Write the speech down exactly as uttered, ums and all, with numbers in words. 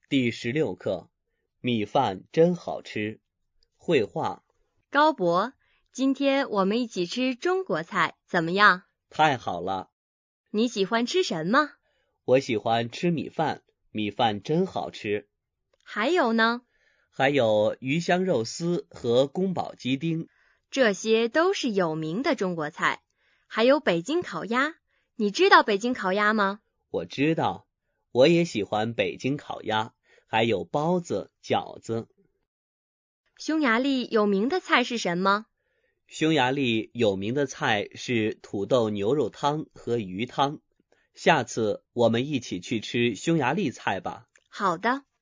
第十六课，米饭真好吃。绘画。 高博，今天我们一起吃中国菜，怎么样？ 太好了。 你喜欢吃什么？ 我喜欢吃米饭，米饭真好吃。 还有呢？ 还有鱼香肉丝和宫保鸡丁。 这些都是有名的中国菜。还有北京烤鸭，你知道北京烤鸭吗？ 我知道，我也喜欢北京烤鸭，还有包子、饺子。 匈牙利有名的菜是什么？ 匈牙利有名的菜是土豆牛肉汤和鱼汤。下次我们一起去吃匈牙利菜吧。 好的。